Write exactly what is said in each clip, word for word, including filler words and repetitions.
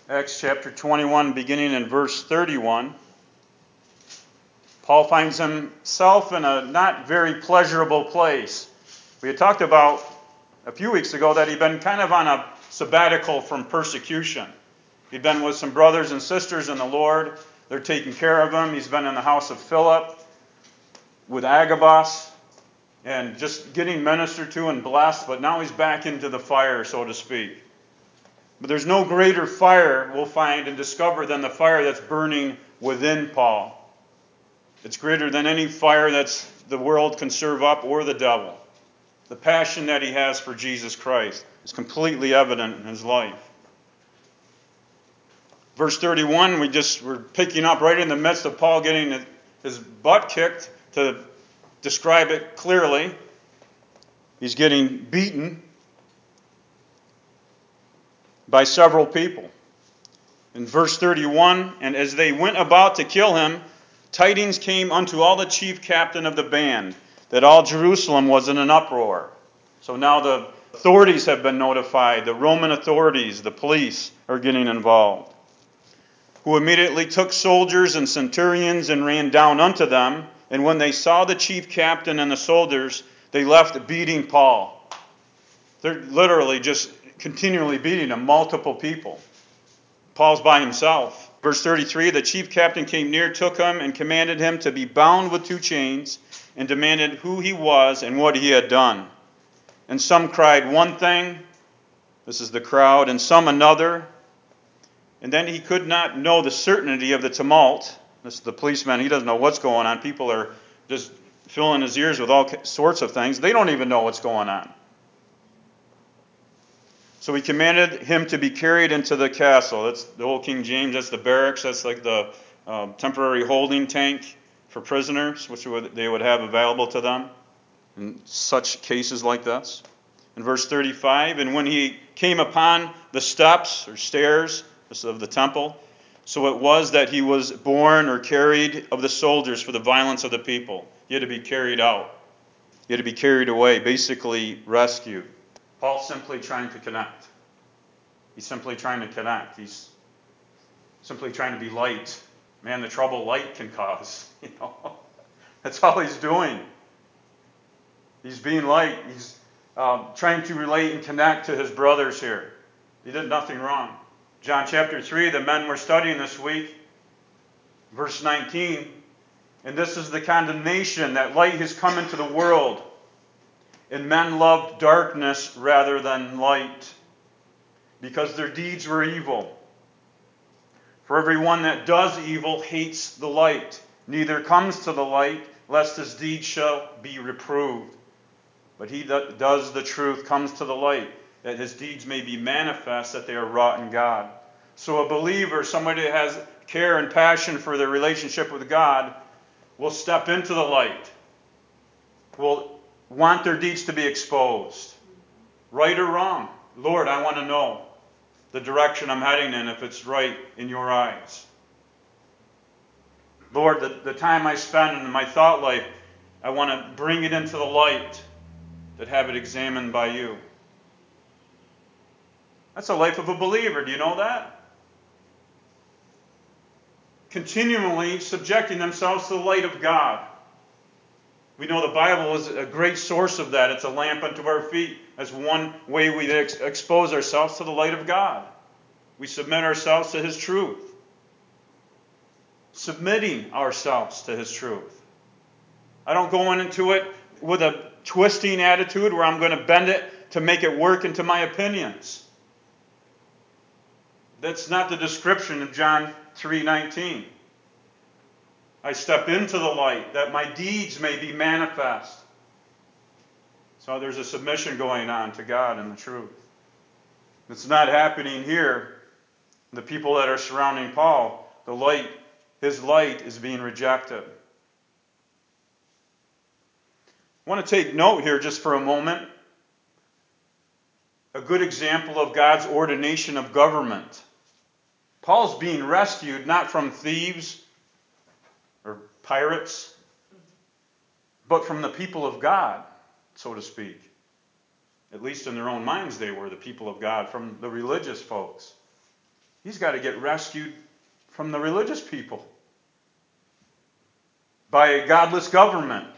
Acts chapter twenty-one, beginning in verse thirty-one. Paul finds himself in a not very pleasurable place. We had talked about a few weeks ago that he'd been kind of on a sabbatical from persecution. He'd been with some brothers and sisters in the Lord. They're taking care of him. He's been in the house of Philip with Agabus and just getting ministered to and blessed, but now he's back into the fire, so to speak. But there's no greater fire, we'll find and discover, than the fire that's burning within Paul. It's greater than any fire that the world can serve up or the devil. The passion that he has for Jesus Christ is completely evident in his life. Verse thirty-one, we just we're picking up right in the midst of Paul getting his butt kicked. To describe it clearly, he's getting beaten by several people. In verse thirty-one, and as they went about to kill him, tidings came unto all the chief captain of the band that all Jerusalem was in an uproar. So now the authorities have been notified. The Roman authorities, the police, are getting involved. Who immediately took soldiers and centurions and ran down unto them. And when they saw the chief captain and the soldiers, they left beating Paul. They're literally just continually beating him, multiple people. Paul's by himself. Verse thirty-three, the chief captain came near, took him, and commanded him to be bound with two chains, and demanded who he was and what he had done. And some cried one thing, this is the crowd, and some another. And then he could not know the certainty of the tumult. This is the policeman. He doesn't know what's going on. People are just filling his ears with all sorts of things. They don't even know what's going on. So he commanded him to be carried into the castle. That's the old King James. That's the barracks. That's like the uh, temporary holding tank for prisoners, which would, they would have available to them in such cases like this. In verse thirty-five, and when he came upon the steps or stairs of the temple, so it was that he was borne or carried of the soldiers for the violence of the people. He had to be carried out. He had to be carried away, basically rescued. Paul's simply trying to connect. He's simply trying to connect. He's simply trying to be light. Man, the trouble light can cause. You know, that's all he's doing. He's being light. He's um, trying to relate and connect to his brothers here. He did nothing wrong. John chapter three, the men we're studying this week, verse nineteen, and this is the condemnation, that light has come into the world, and men loved darkness rather than light, because their deeds were evil. For everyone that does evil hates the light, neither comes to the light, lest his deeds shall be reproved. But he that does the truth comes to the light, that his deeds may be manifest, that they are wrought in God. So a believer, somebody that has care and passion for their relationship with God, will step into the light, will want their deeds to be exposed. Right or wrong. Lord, I want to know the direction I'm heading in, if it's right in your eyes. Lord, the, the time I spend in my thought life, I want to bring it into the light, that have it examined by you. That's the life of a believer. Do you know that? Continually subjecting themselves to the light of God. We know the Bible is a great source of that. It's a lamp unto our feet. That's one way we ex- expose ourselves to the light of God. We submit ourselves to His truth. Submitting ourselves to His truth. I don't go into it with a twisting attitude where I'm going to bend it to make it work into my opinions. That's not the description of John three nineteen. I step into the light that my deeds may be manifest. So there's a submission going on to God and the truth. It's not happening here. The people that are surrounding Paul, the light, his light is being rejected. I want to take note here just for a moment. A good example of God's ordination of government. Paul's being rescued not from thieves or pirates, but from the people of God, so to speak. At least in their own minds they were the people of God, from the religious folks. He's got to get rescued from the religious people by a godless government.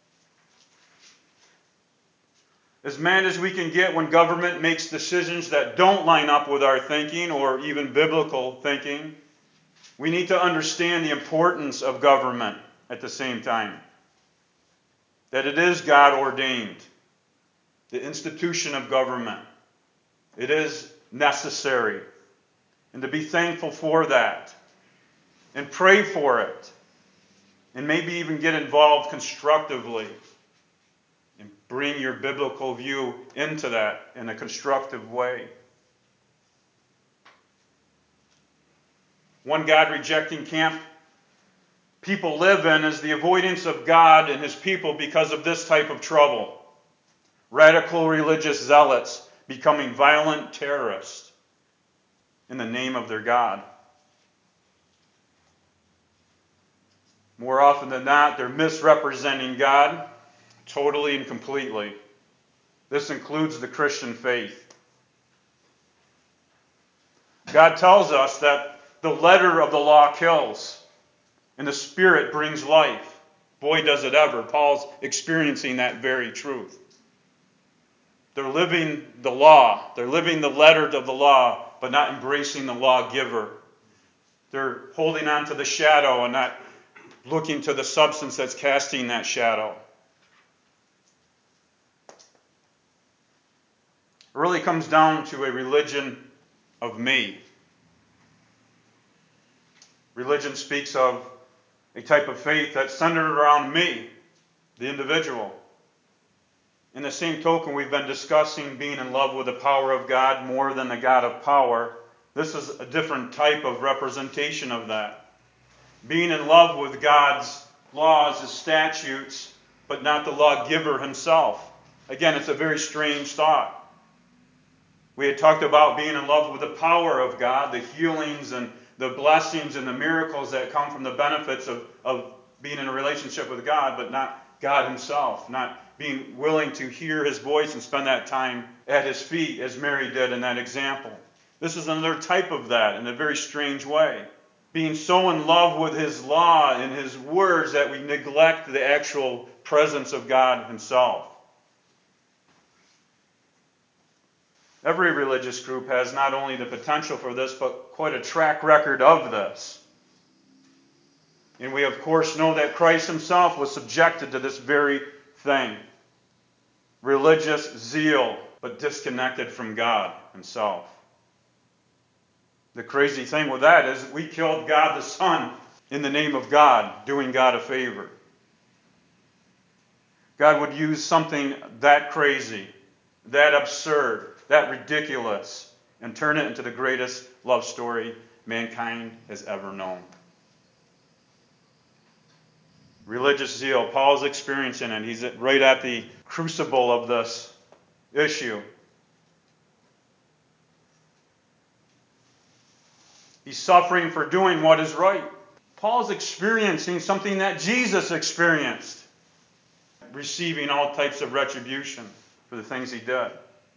As mad as we can get when government makes decisions that don't line up with our thinking or even biblical thinking, we need to understand the importance of government at the same time. That it is God ordained. The institution of government. It is necessary. And to be thankful for that. And pray for it. And maybe even get involved constructively. And bring your biblical view into that in a constructive way. One God-rejecting camp people live in is the avoidance of God and His people because of this type of trouble. Radical religious zealots becoming violent terrorists in the name of their God. More often than not, they're misrepresenting God totally and completely. This includes the Christian faith. God tells us that the letter of the law kills, and the Spirit brings life. Boy, does it ever. Paul's experiencing that very truth. They're living the law. They're living the letter of the law, but not embracing the lawgiver. They're holding on to the shadow and not looking to the substance that's casting that shadow. It really comes down to a religion of me. Religion speaks of a type of faith that's centered around me, the individual. In the same token, we've been discussing being in love with the power of God more than the God of power. This is a different type of representation of that. Being in love with God's laws, His statutes, but not the lawgiver Himself. Again, it's a very strange thought. We had talked about being in love with the power of God, the healings and the blessings and the miracles that come from the benefits of, of being in a relationship with God, but not God Himself, not being willing to hear His voice and spend that time at His feet, as Mary did in that example. This is another type of that in a very strange way. Being so in love with His law and His words that we neglect the actual presence of God Himself. Every religious group has not only the potential for this, but quite a track record of this. And we, of course, know that Christ Himself was subjected to this very thing. Religious zeal, but disconnected from God Himself. The crazy thing with that is we killed God the Son in the name of God, doing God a favor. God would use something that crazy, that absurd, that ridiculous, and turn it into the greatest love story mankind has ever known. Religious zeal. Paul's experiencing it. He's right at the crucible of this issue. He's suffering for doing what is right. Paul's experiencing something that Jesus experienced. Receiving all types of retribution for the things he did.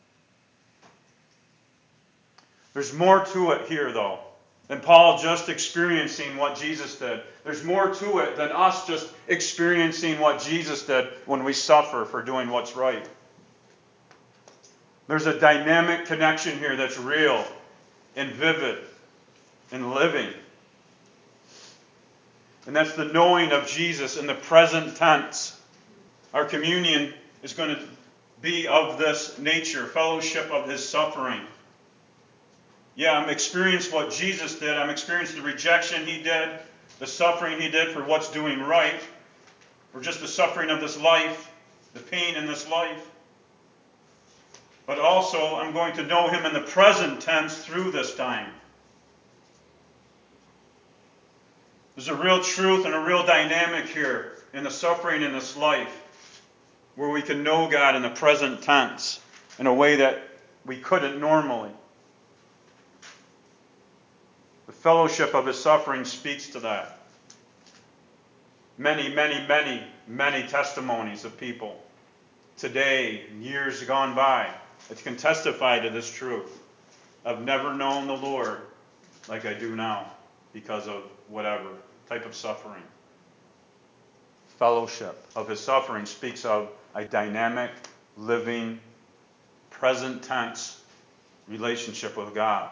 There's more to it here, though, than Paul just experiencing what Jesus did. There's more to it than us just experiencing what Jesus did when we suffer for doing what's right. There's a dynamic connection here that's real and vivid and living. And that's the knowing of Jesus in the present tense. Our communion is going to be of this nature, fellowship of His suffering. Yeah, I'm experiencing what Jesus did. I'm experiencing the rejection He did, the suffering He did for what's doing right, or just the suffering of this life, the pain in this life. But also, I'm going to know Him in the present tense through this time. There's a real truth and a real dynamic here in the suffering in this life, where we can know God in the present tense in a way that we couldn't normally. The fellowship of His suffering speaks to that. Many, many, many, many testimonies of people today, years gone by, that can testify to this truth. I've never known the Lord like I do now because of whatever type of suffering. Fellowship of his suffering speaks of a dynamic, living, present tense relationship with God.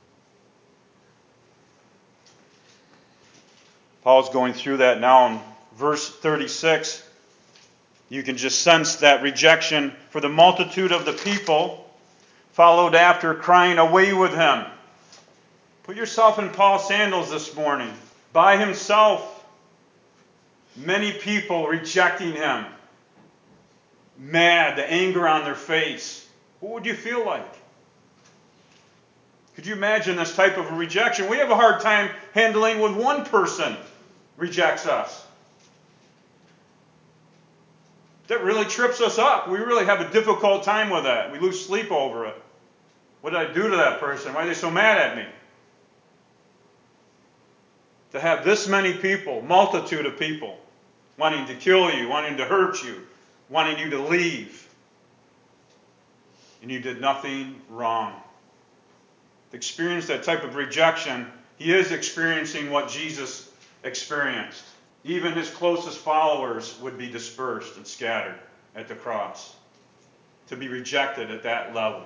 Paul's going through that now in verse thirty-six. You can just sense that rejection for the multitude of the people followed after, crying, "Away with him." Put yourself in Paul's sandals this morning. By himself, many people rejecting him. Mad, the anger on their face. What would you feel like? Could you imagine this type of rejection? We have a hard time handling when one person rejects us. That really trips us up. We really have a difficult time with that. We lose sleep over it. What did I do to that person? Why are they so mad at me? To have this many people, multitude of people, wanting to kill you, wanting to hurt you, wanting you to leave. And you did nothing wrong. To experience that type of rejection, he is experiencing what Jesus experienced. Even his closest followers would be dispersed and scattered at the cross. To be rejected at that level.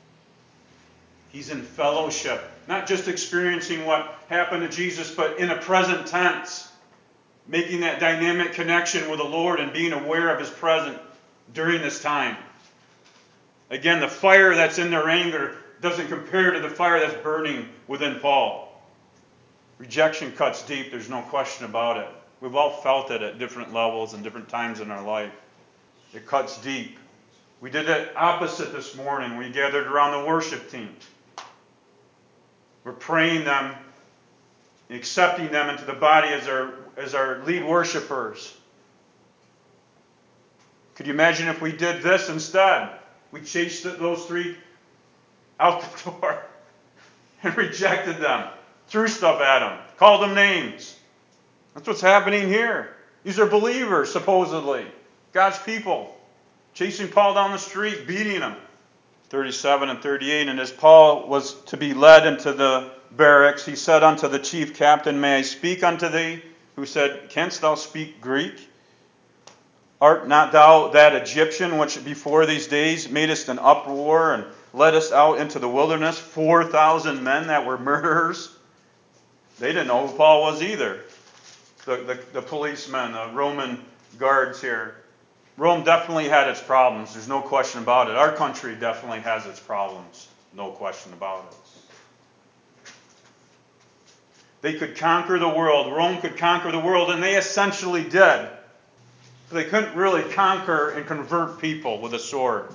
He's in fellowship, not just experiencing what happened to Jesus, but in a present tense. Making that dynamic connection with the Lord and being aware of his presence during this time. Again, the fire that's in their anger doesn't compare to the fire that's burning within Paul. Rejection cuts deep, there's no question about it. We've all felt it at different levels and different times in our life. It cuts deep. We did it opposite this morning. We gathered around the worship team. We're praying them, accepting them into the body as our, as our lead worshipers. Could you imagine if we did this instead? We chased those three out the door and rejected them, threw stuff at them, called them names. That's what's happening here. These are believers, supposedly. God's people. Chasing Paul down the street, beating him. thirty-seven and thirty-eight, and as Paul was to be led into the barracks, he said unto the chief captain, "May I speak unto thee?" Who said, "Canst thou speak Greek? Art not thou that Egyptian which before these days madest an uproar and leddest out into the wilderness four thousand men that were murderers?" They didn't know who Paul was either. The, the, the policemen, the Roman guards here. Rome definitely had its problems. There's no question about it. Our country definitely has its problems. No question about it. They could conquer the world. Rome could conquer the world, and they essentially did. But they couldn't really conquer and convert people with a sword.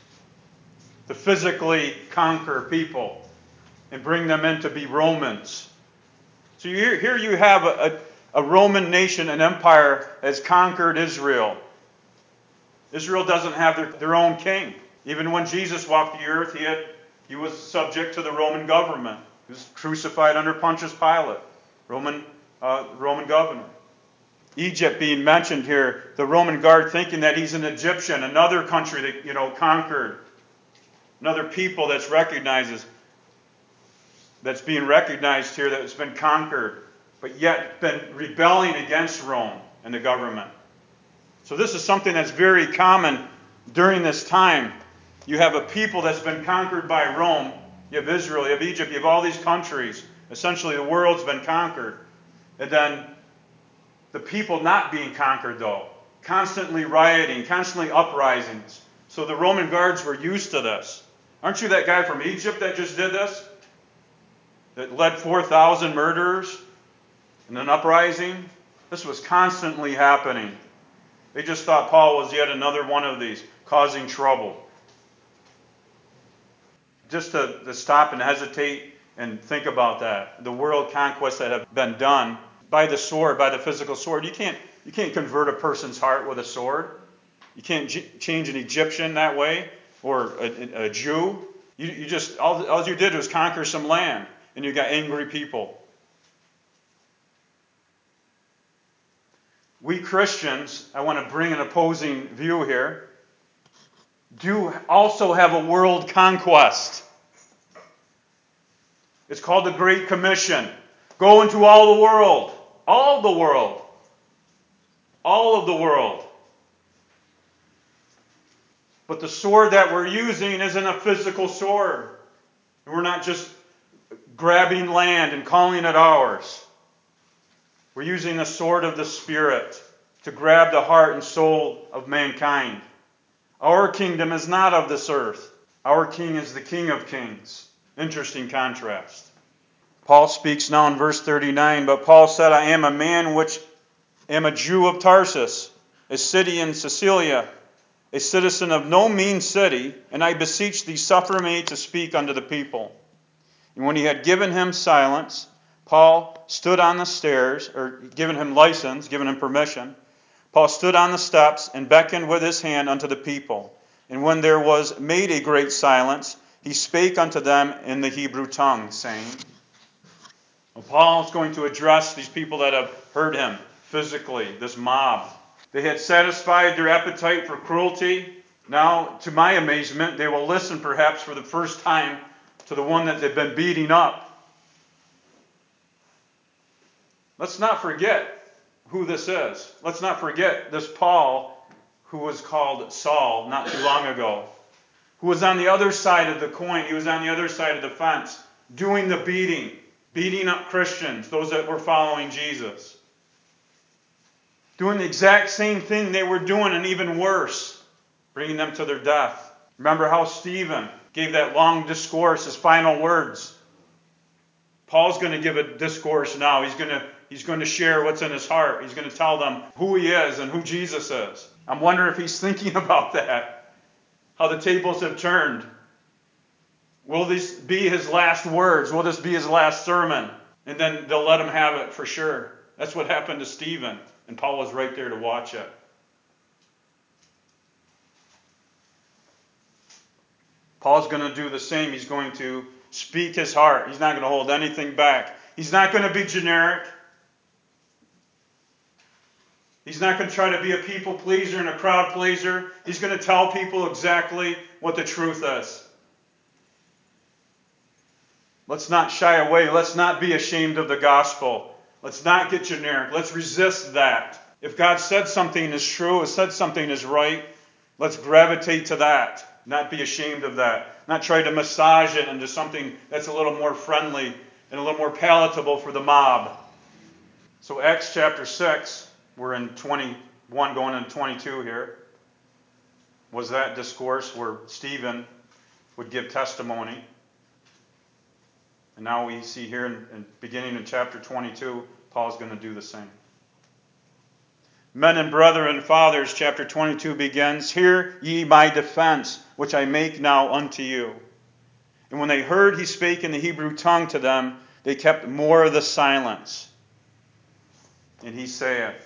To physically conquer people and bring them in to be Romans. So here, here you have a, a, a Roman nation, an empire, has conquered Israel. Israel doesn't have their, their own king. Even when Jesus walked the earth, he, had, he was subject to the Roman government. He was crucified under Pontius Pilate, Roman, uh, Roman governor. Egypt being mentioned here, the Roman guard thinking that he's an Egyptian, another country that, you know, conquered, another people that's recognizes, that's being recognized here that's been conquered, but yet been rebelling against Rome and the government. So this is something that's very common during this time. You have a people that's been conquered by Rome. You have Israel, you have Egypt, you have all these countries. Essentially the world's been conquered. And then the people not being conquered though. Constantly rioting, constantly uprisings. So the Roman guards were used to this. Aren't you that guy from Egypt that just did this? That led four thousand murderers in an uprising? This was constantly happening. They just thought Paul was yet another one of these, causing trouble. Just to, to stop and hesitate and think about that. The world conquests that have been done by the sword, by the physical sword. You can't, you can't convert a person's heart with a sword. You can't j- change an Egyptian that way, or a, a Jew. You, you just, all, all you did was conquer some land, and you got angry people. We Christians, I want to bring an opposing view here, do also have a world conquest. It's called the Great Commission. Go into all the world. All the world. All of the world. But the sword that we're using isn't a physical sword. We're not just grabbing land and calling it ours. We're using the sword of the Spirit to grab the heart and soul of mankind. Our kingdom is not of this earth. Our king is the King of Kings. Interesting contrast. Paul speaks now in verse thirty-nine, but Paul said, I am a man which am a Jew of Tarsus, a city in Cilicia, a citizen of no mean city, and I beseech thee, suffer me to speak unto the people. And when he had given him silence, Paul stood on the stairs, or given him license, given him permission. Paul stood on the steps and beckoned with his hand unto the people. And when there was made a great silence, he spake unto them in the Hebrew tongue, saying, well, Paul is going to address these people that have heard him physically, this mob. They had satisfied their appetite for cruelty. Now, to my amazement, they will listen perhaps for the first time to the one that they've been beating up. Let's not forget who this is. Let's not forget this Paul, who was called Saul not too long ago, who was on the other side of the coin. He was on the other side of the fence, doing the beating, beating up Christians, those that were following Jesus. Doing the exact same thing they were doing, and even worse, bringing them to their death. Remember how Stephen gave that long discourse, his final words. Paul's going to give a discourse now. He's going to He's going to share what's in his heart. He's going to tell them who he is and who Jesus is. I'm wondering if he's thinking about that. How the tables have turned. Will this be his last words? Will this be his last sermon? And then they'll let him have it for sure. That's what happened to Stephen. And Paul was right there to watch it. Paul's going to do the same. He's going to speak his heart. He's not going to hold anything back. He's not going to be generic. He's not going to try to be a people pleaser and a crowd pleaser. He's going to tell people exactly what the truth is. Let's not shy away. Let's not be ashamed of the gospel. Let's not get generic. Let's resist that. If God said something is true, said something is right, let's gravitate to that. Not be ashamed of that. Not try to massage it into something that's a little more friendly and a little more palatable for the mob. So Acts chapter six, we're in twenty-one going into twenty-two here, was that discourse where Stephen would give testimony. And now we see here, in, in beginning in chapter twenty-two, Paul's going to do the same. Men and brethren and fathers, chapter twenty-two begins, hear ye my defense, which I make now unto you. And when they heard he spake in the Hebrew tongue to them, they kept more of the silence. And he saith,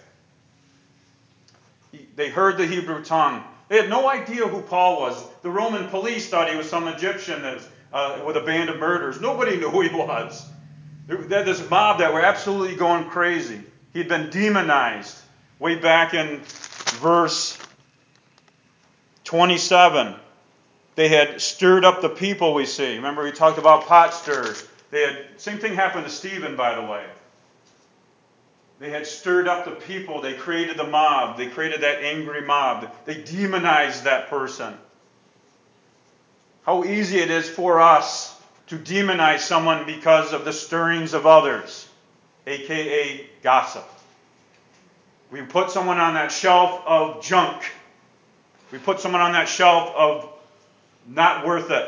he, they heard the Hebrew tongue. They had no idea who Paul was. The Roman police thought he was some Egyptian that, uh, with a band of murderers. Nobody knew who he was. They had this mob that were absolutely going crazy. He'd been demonized. Way back in verse twenty-seven, they had stirred up the people, we see. Remember we talked about pot stirs. They had, same thing happened to Stephen, by the way. They had stirred up the people. They created the mob. They created that angry mob. They demonized that person. How easy it is for us to demonize someone because of the stirrings of others, a k a gossip. We put someone on that shelf of junk. We put someone on that shelf of not worth it.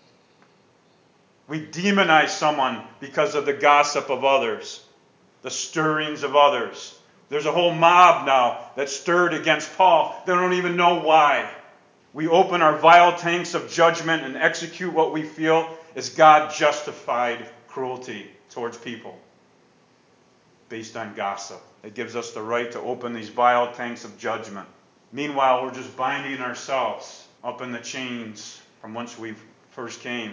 We demonize someone because of the gossip of others, the stirrings of others. There's a whole mob now that's stirred against Paul. They don't even know why. We open our vile tanks of judgment and execute what we feel is God-justified cruelty towards people based on gossip. It gives us the right to open these vile tanks of judgment. Meanwhile, we're just binding ourselves up in the chains from whence we first came.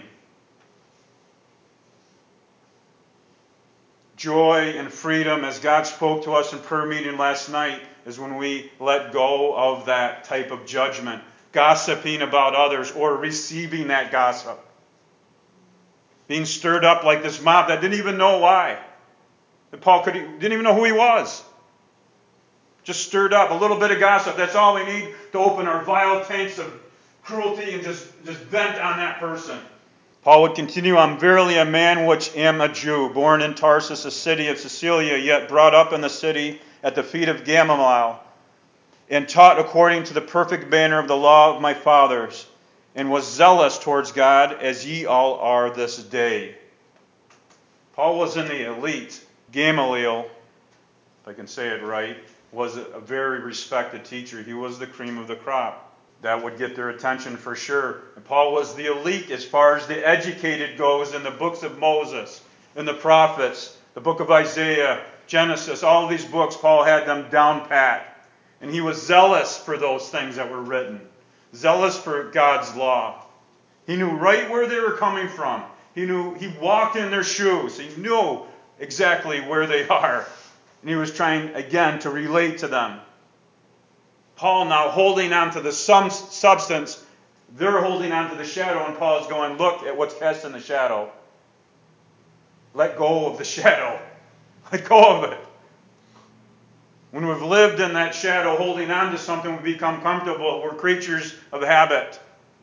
Joy and freedom, as God spoke to us in prayer meeting last night, is when we let go of that type of judgment, gossiping about others or receiving that gossip. being stirred up like this mob that didn't even know why. And Paul could, didn't even know who he was. Just stirred up. A little bit of gossip. That's all we need to open our vile tanks of cruelty and just, just vent on that person. Paul would continue, I'm verily a man which am a Jew, born in Tarsus, a city of Cilicia, yet brought up in the city at the feet of Gamaliel, and taught according to the perfect manner of the law of my fathers, and was zealous towards God, as ye all are this day. Paul was in the elite. Gamaliel, if I can say it right, was a very respected teacher. He was the cream of the crop. That would get their attention for sure. And Paul was the elite as far as the educated goes in the books of Moses, in the prophets, the book of Isaiah, Genesis, all of these books, Paul had them down pat. And he was zealous for those things that were written. Zealous for God's law. He knew right where they were coming from. He knew, he walked in their shoes. He knew exactly where they are. And he was trying, again, to relate to them. Paul now holding on to the some substance. They're holding on to the shadow, and Paul is going, look at what's cast in the shadow. Let go of the shadow. Let go of it. When we've lived in that shadow, holding on to something, we become comfortable. We're creatures of habit.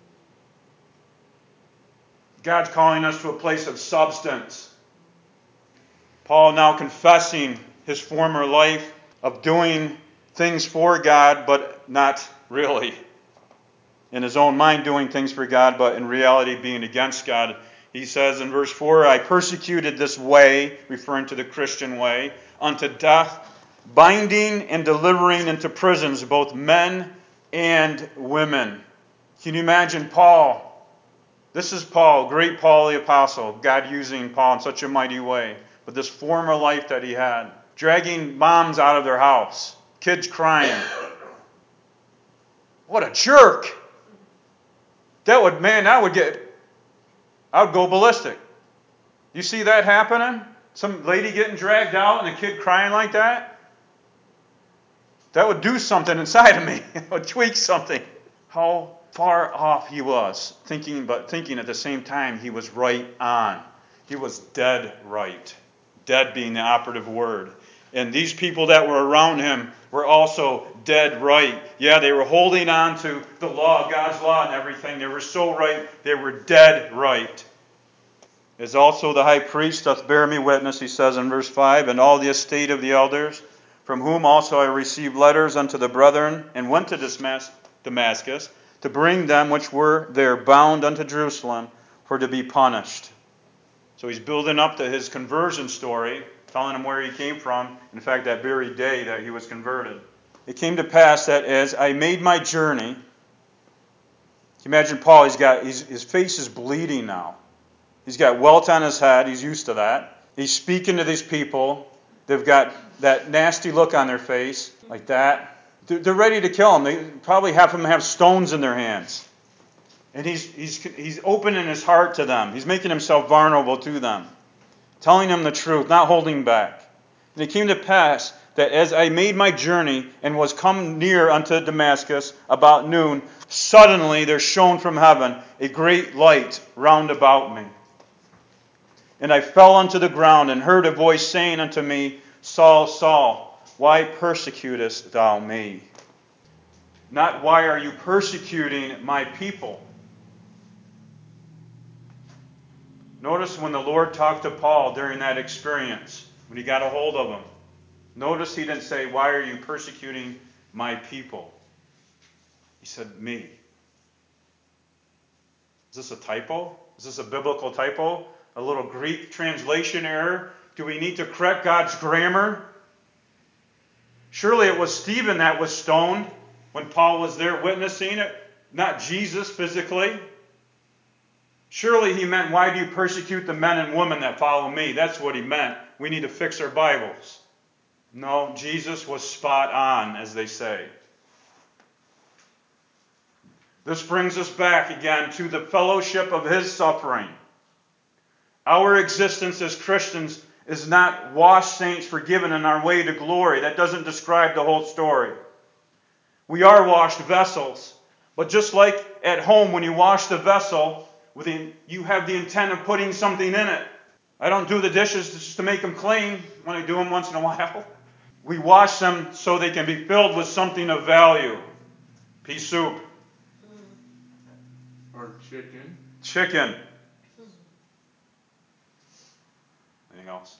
God's calling us to a place of substance. Paul now confessing his former life of doing things for God, but not really. In his own mind doing things for God, but in reality being against God. He says in verse four, I persecuted this way, referring to the Christian way, unto death, binding and delivering into prisons both men and women. Can you imagine Paul? This is Paul, great Paul the Apostle, God using Paul in such a mighty way. But this former life that he had, dragging moms out of their house, kids crying. What a jerk! That would, man, that would get, I would go ballistic. You see that happening? Some lady getting dragged out and a kid crying like that? That would do something inside of me. It would tweak something. How far off he was, thinking, but thinking at the same time he was right on. He was dead right. Dead being the operative word. And these people that were around him were also dead right. Yeah, they were holding on to the law, God's law and everything. They were so right, they were dead right. As also the high priest doth bear me witness, he says in verse five, and all the estate of the elders, from whom also I received letters unto the brethren, and went to Damascus, to bring them which were there bound unto Jerusalem, for to be punished. So he's building up to his conversion story, telling him where he came from, in fact, that very day that he was converted. It came to pass that as I made my journey, can you imagine Paul, he's got he's, his face is bleeding now. He's got welt on his head, he's used to that. He's speaking to these people. They've got that nasty look on their face, like that. They're, they're ready to kill him. They probably half of them have stones in their hands. And he's he's he's opening his heart to them. He's making himself vulnerable to them. Telling them the truth, not holding back. And it came to pass that as I made my journey and was come near unto Damascus about noon, suddenly there shone from heaven a great light round about me. And I fell unto the ground and heard a voice saying unto me, Saul, Saul, why persecutest thou me? Not why are you persecuting my people? Notice when the Lord talked to Paul during that experience, when he got a hold of him, notice he didn't say, why are you persecuting my people? He said, me. Is this a typo? Is this a biblical typo? A little Greek translation error? Do we need to correct God's grammar? Surely it was Stephen that was stoned when Paul was there witnessing it, not Jesus physically. Surely he meant, why do you persecute the men and women that follow me? That's what he meant. We need to fix our Bibles. No, Jesus was spot on, as they say. This brings us back again to the fellowship of his suffering. Our existence as Christians is not washed saints forgiven in our way to glory. That doesn't describe the whole story. We are washed vessels. But just like at home when you wash the vessel, with the, you have the intent of putting something in it. I don't do the dishes just to make them clean when I do them once in a while. We wash them so they can be filled with something of value. Pea soup. Or chicken. Chicken. Anything else?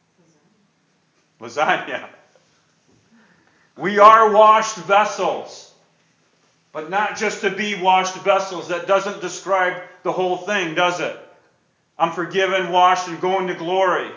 Lasagna. We are washed vessels. But not just to be washed vessels. That doesn't describe the whole thing, does it? I'm forgiven, washed, and going to glory.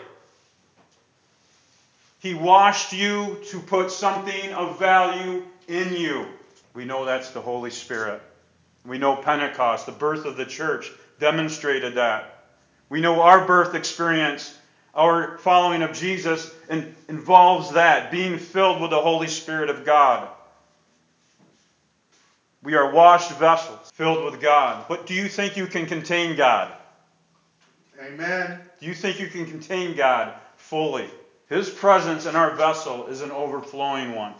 He washed you to put something of value in you. We know that's the Holy Spirit. We know Pentecost, the birth of the church, demonstrated that. We know our birth experience, our following of Jesus, in, involves that, being filled with the Holy Spirit of God. We are washed vessels, filled with God. But do you think you can contain God? Amen. Do you think you can contain God fully? His presence in our vessel is an overflowing one.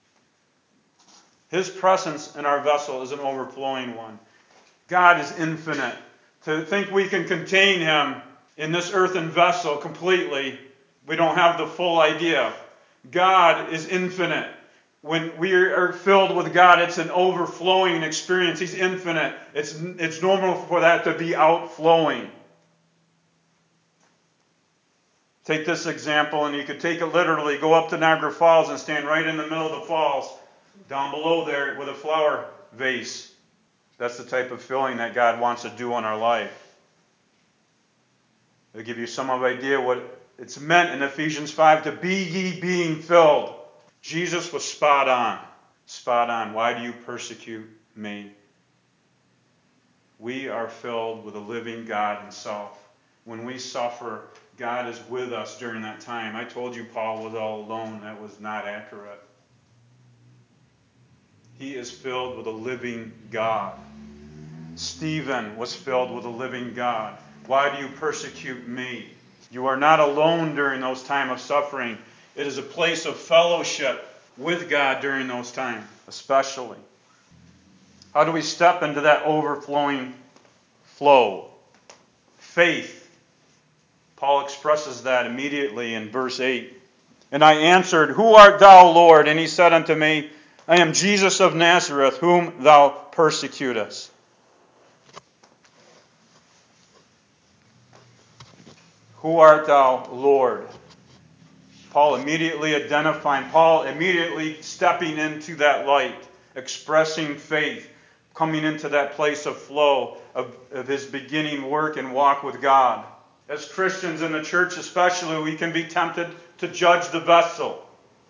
His presence in our vessel is an overflowing one. God is infinite. To think we can contain Him in this earthen vessel completely, we don't have the full idea. God is infinite. When we are filled with God, it's an overflowing experience. He's infinite. It's, it's normal for that to be outflowing. Take this example, and you could take it literally. Go up to Niagara Falls and stand right in the middle of the falls, down below there with a flower vase. That's the type of filling that God wants to do in our life. It'll give you some idea what it's meant in Ephesians five, to be ye being filled. Jesus was spot on. Spot on. Why do you persecute me? We are filled with a living God Himself. When we suffer, God is with us during that time. I told you Paul was all alone. That was not accurate. He is filled with a living God. Stephen was filled with a living God. Why do you persecute me? You are not alone during those times of suffering. It is a place of fellowship with God during those times, especially. How do we step into that overflowing flow? Faith. Paul expresses that immediately in verse eight. And I answered, Who art thou, Lord? And he said unto me, I am Jesus of Nazareth, whom thou persecutest. Who art thou, Lord? Paul immediately identifying, Paul immediately stepping into that light, expressing faith, coming into that place of flow of, of his beginning work and walk with God. As Christians in the church especially, we can be tempted to judge the vessel.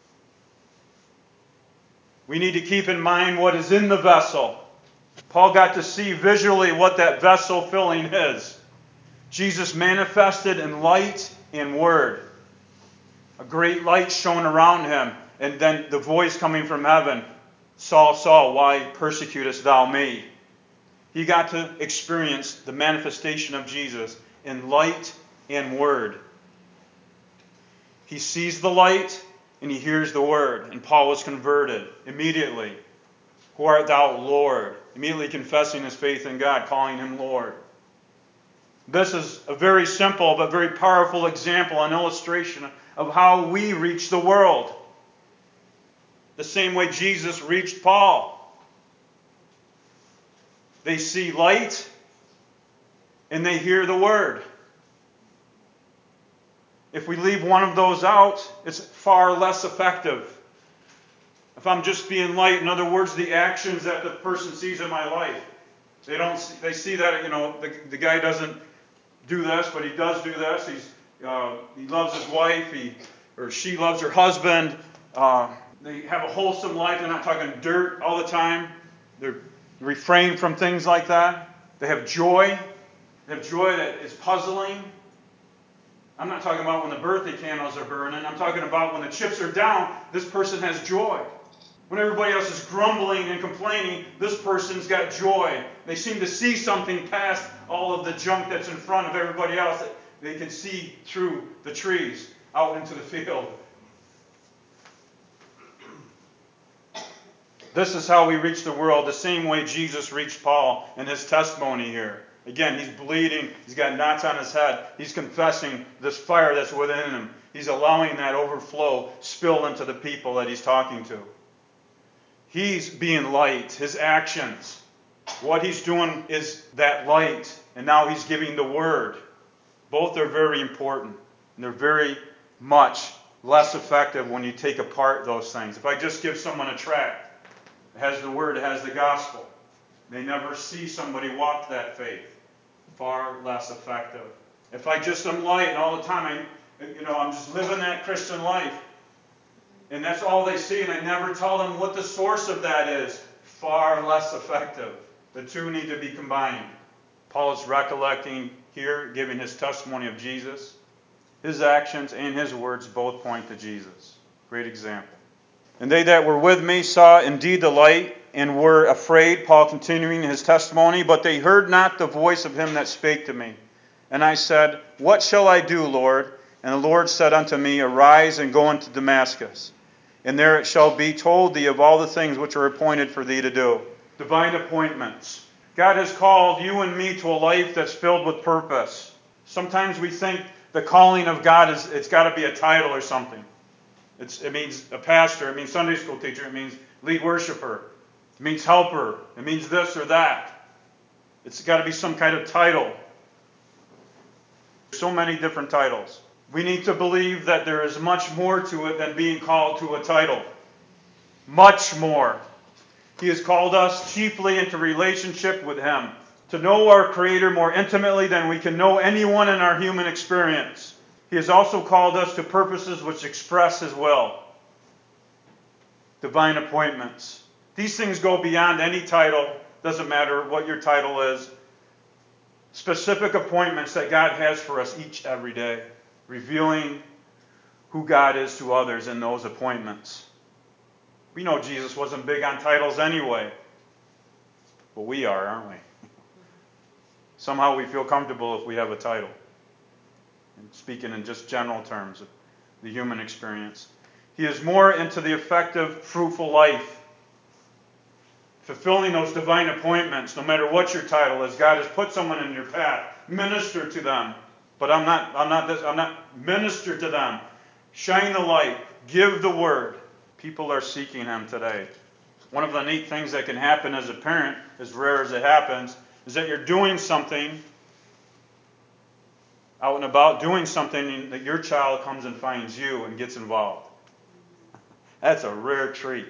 We need to keep in mind what is in the vessel. Paul got to see visually what that vessel filling is. Jesus manifested in light and word. A great light shone around him, and then the voice coming from heaven, Saul, Saul, why persecutest thou me? He got to experience the manifestation of Jesus in light and word. He sees the light and he hears the word. And Paul was converted immediately. Who art thou, Lord? Immediately confessing his faith in God, calling him Lord. This is a very simple but very powerful example, an illustration of how we reach the world. The same way Jesus reached Paul. They see light and they hear the word. If we leave one of those out, it's far less effective. If I'm just being light, in other words, the actions that the person sees in my life, they don't. See, they see that, you know, the, the guy doesn't do this, but he does do this. He's uh, he loves his wife, he or she loves her husband. Uh, they have a wholesome life. They're not talking dirt all the time. They refrain from things like that. They have joy. They have joy that is puzzling. I'm not talking about when the birthday candles are burning. I'm talking about when the chips are down, this person has joy. When everybody else is grumbling and complaining, this person's got joy. They seem to see something past all of the junk that's in front of everybody else. That they can see through the trees out into the field. This is how we reach the world, the same way Jesus reached Paul in his testimony here. Again, he's bleeding. He's got knots on his head. He's confessing this fire that's within him. He's allowing that overflow, spill into the people that he's talking to. He's being light. His actions, what he's doing is that light. And now he's giving the word. Both are very important. And they're very much less effective when you take apart those things. If I just give someone a tract, it has the word, it has the gospel. They never see somebody walk that faith. Far less effective. If I just am light and all the time, I, you know, I'm just living that Christian life, and that's all they see, and I never tell them what the source of that is, far less effective. The two need to be combined. Paul is recollecting here, giving his testimony of Jesus. His actions and his words both point to Jesus. Great example. And they that were with me saw indeed the light, and were afraid, Paul continuing his testimony, but they heard not the voice of him that spake to me. And I said, What shall I do, Lord? And the Lord said unto me, Arise and go unto Damascus, and there it shall be told thee of all the things which are appointed for thee to do. Divine appointments. God has called you and me to a life that's filled with purpose. Sometimes we think the calling of God is, it's got to be a title or something. It's, it means a pastor, it means Sunday school teacher, it means lead worshiper. It means helper. It means this or that. It's got to be some kind of title. So many different titles. We need to believe that there is much more to it than being called to a title. Much more. He has called us chiefly into relationship with Him, to know our Creator more intimately than we can know anyone in our human experience. He has also called us to purposes which express His will. Divine appointments. These things go beyond any title. Doesn't matter what your title is. Specific appointments that God has for us each every day. Revealing who God is to others in those appointments. We know Jesus wasn't big on titles anyway. But we are, aren't we? Somehow we feel comfortable if we have a title. And speaking in just general terms of the human experience. He is more into the effective, fruitful life. Fulfilling those divine appointments, no matter what your title is. God has put someone in your path. Minister to them. But I'm not, I'm not this, I'm not, minister to them. Shine the light. Give the word. People are seeking Him today. One of the neat things that can happen as a parent, as rare as it happens, is that you're doing something, out and about, doing something that your child comes and finds you and gets involved. That's a rare treat.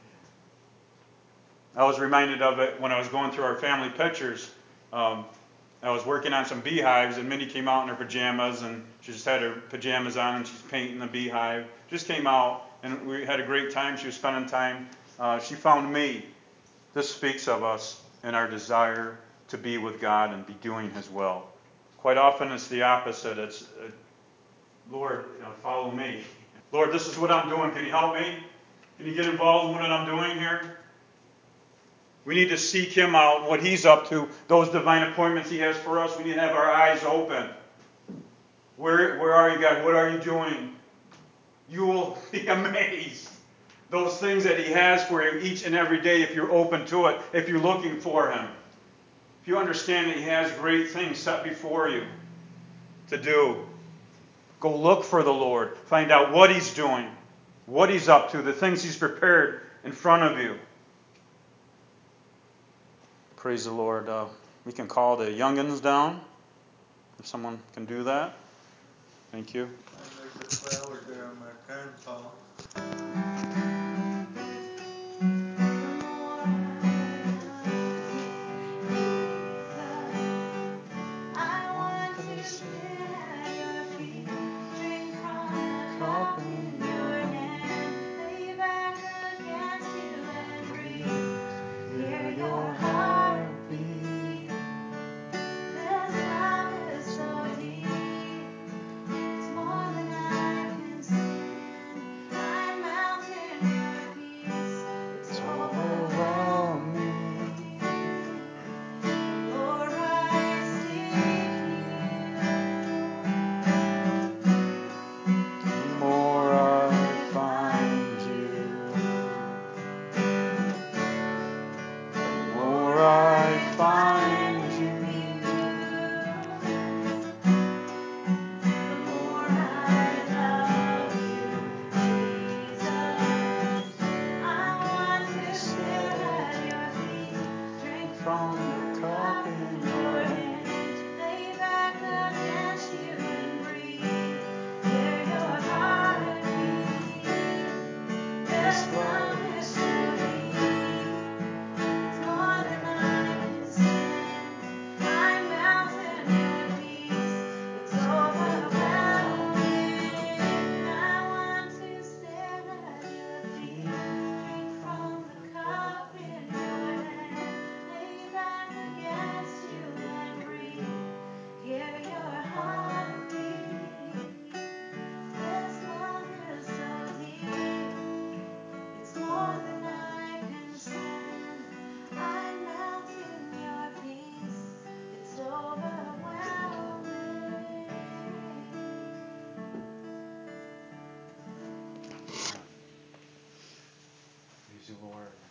I was reminded of it when I was going through our family pictures. Um, I was working on some beehives, and Minnie came out in her pajamas, and she just had her pajamas on, and she's painting the beehive. Just came out, and we had a great time. She was spending time. Uh, she found me. This speaks of us and our desire to be with God and be doing His will. Quite often it's the opposite. It's, uh, Lord, you know, follow me. Lord, this is what I'm doing. Can you help me? Can you get involved in what I'm doing here? We need to seek Him out, what He's up to, those divine appointments He has for us. We need to have our eyes open. Where, where are you, God? What are you doing? You will be amazed. Those things that He has for you each and every day if you're open to it, if you're looking for Him. If you understand that He has great things set before you to do, go look for the Lord. Find out what He's doing, what He's up to, the things He's prepared in front of you. Praise the Lord. Uh, we can call the youngins down, if someone can do that. Thank you. There's a flower there on my grandpa. It's more than I can stand. I'm mountain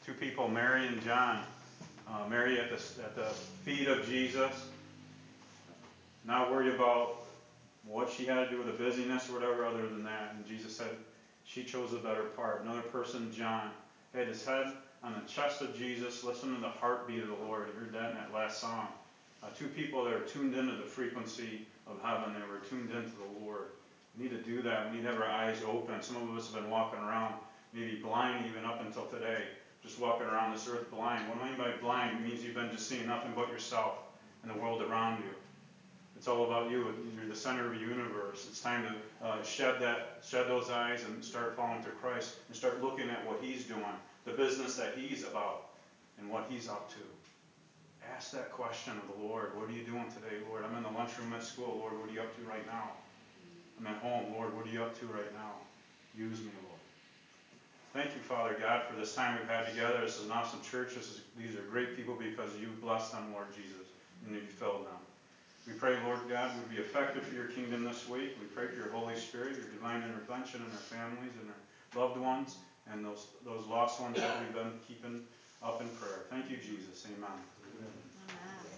two people, Mary and John. Uh, Mary at the, at the feet of Jesus, not worried about what she had to do with the busyness or whatever other than that. And Jesus said she chose the better part. Another person, John, had his head on the chest of Jesus, listening to the heartbeat of the Lord. You heard that in that last song. Uh, two people that are tuned into the frequency of heaven. They were tuned into the Lord. We need to do that. We need to have our eyes open. Some of us have been walking around, maybe blind even up until today, just walking around this earth blind. What do I mean by blind? It means you've been just seeing nothing but yourself and the world around you. It's all about you. You're the center of the universe. It's time to uh, shed that, shed those eyes and start following to Christ and start looking at what He's doing, the business that He's about, and what He's up to. Ask that question of the Lord. What are you doing today, Lord? I'm in the lunchroom at school. Lord, what are you up to right now? I'm at home. Lord, what are you up to right now? Use me, Lord. Thank you, Father God, for this time we've had together. This is an awesome church. This is, these are great people because you blessed them, Lord Jesus, and you filled them. We pray, Lord God, we'd be effective for your kingdom this week. We pray for your Holy Spirit, your divine intervention in our families and our loved ones and those, those lost ones that we've been keeping up in prayer. Thank you, Jesus. Amen. Amen.